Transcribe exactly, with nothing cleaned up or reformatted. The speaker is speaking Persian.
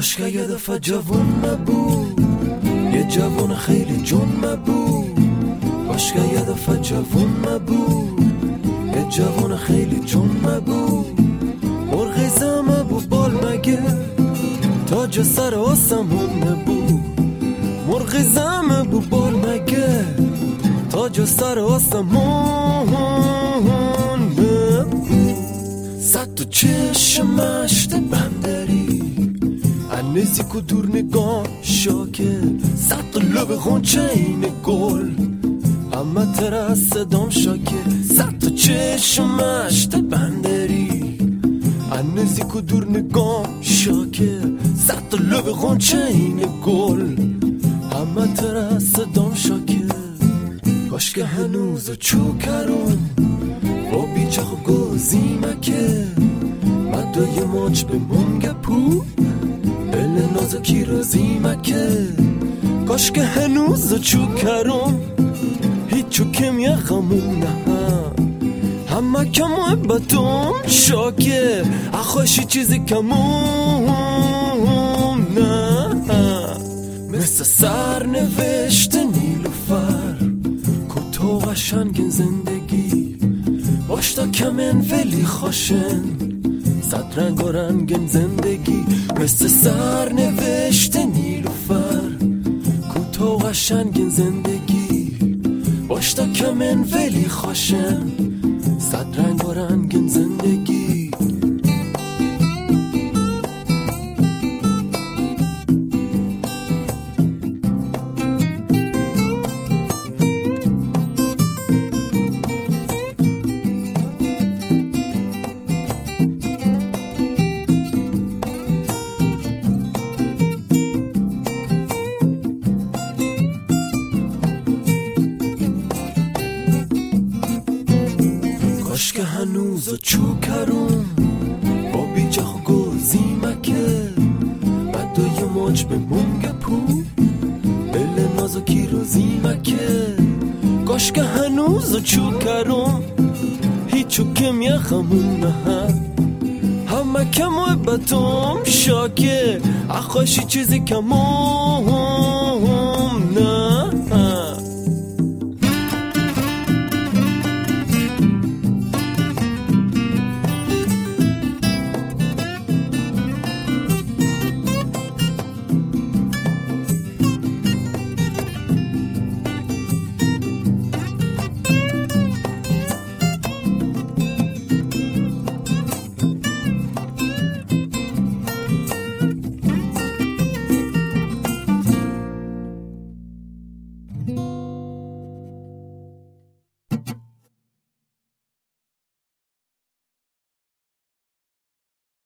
کاش که یه دفعه جوون نبود، یه جوون خیلی جون نبود. کاش که یه دفعه جوون نبود، یه جوون خیلی جون نبود. مرغ زمه بود بال مگه تاج سر آسمون نبود. مرغ زمه بود بال مگه تاج سر آسمون نبود. صد تو چشم مشت بندری نزدیک و دور نگاه شاکه، صد تا لب خونچه این گل همه تر از صدام شاکه. صد تا چشم مشت بندری نزدیک و دور نگاه شاکه، صد تا لب خونچه این گل همه تر از صدام شاکه. کاش که هنوز چوکرون با بیچخ و گوزی مکه مدای ماچ به منگه پو بله نازو کی روزی مکه. کاش که هنوز چوکرون هیچ چوکم یه غمون نه همه که محبتون شاکه اخواشی چیزی کمون نه. مثل سر نوشته نیلوفر کتو قشنگ زندگی باشتا کمن ولی خوشن صد رنگ و رنگن زندگی. مثل سر نوشته نیلوفر کوتاه قشنگن زندگی باشتا کمن ولی خوشن صد رنگ و رنگن زندگی. کاش که هنوز چوکرون با بیچخ و گوزی مکه مدای ماچ به منگه پو بله نازو کی روزی مکه. کاش که هنوز چوکرون هیچ چوکم یه خمون نه همه که محبتم شاکه اخواشی چیزی کمون